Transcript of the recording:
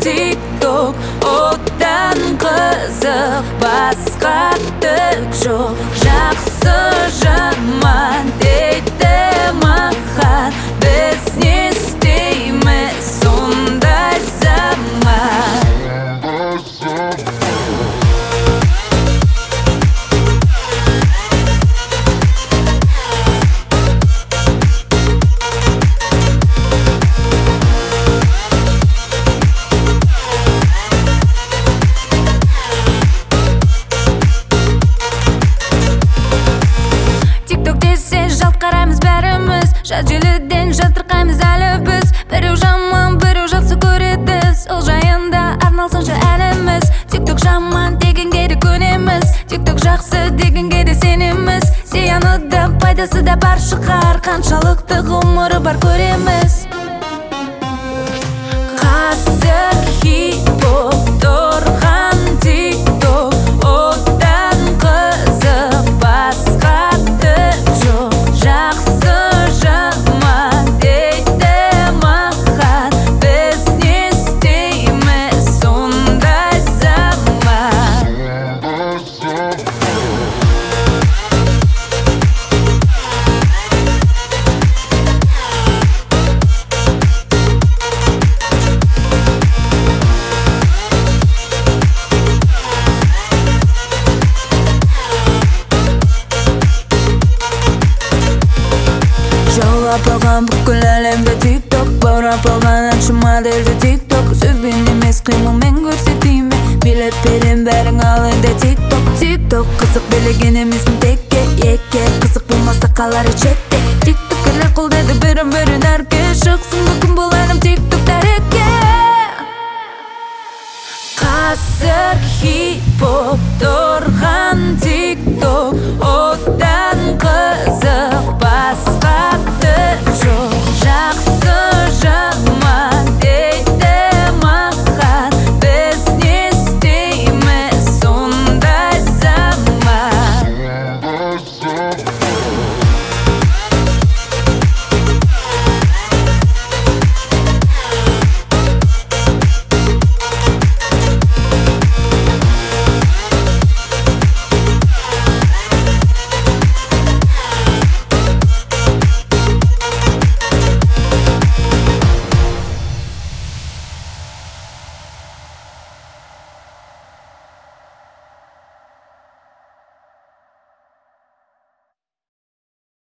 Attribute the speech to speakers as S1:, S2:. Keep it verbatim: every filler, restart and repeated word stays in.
S1: TikTok одан қызық басқа түк жоқ. Жақсы жаман дейді маған, біз не істейміз сондай заман. Жат желіден жатырқаймыз әлі біз. Біреу жаман, біреу жақсы көреді, сол жайында арналсыншы әліміз. TikTok жаман дегенге де көнеміз, TikTok жақсы дегенге де сенеміз. Зияны да пайдасы да бар шығар, қаншалықты ғұмыры бар көреміз. Қазір хит-хоп тұрған TikTok одан қызық басқа түк жоқ. Жақсы жаман дейді маған, біз не істейміз сондай заман. Жаулап алған бүкіл әлемді TikTok, баурап алған әнші модельді TikTok. Сөзбен емес қимылмен көрсетейме, билет берем бәрің ал енді TikTok. TikTok қызық билеген емесін текке, екке қызық болмаса қалары четте. TikTokерлер қолдайды бірін бірін әрке, шықсын мүмкін бұл әнім TikTok тәрекке. Қазір хит-хоп тұрған TikTok одан қызық басқа түк жоқ. Жақсы жаман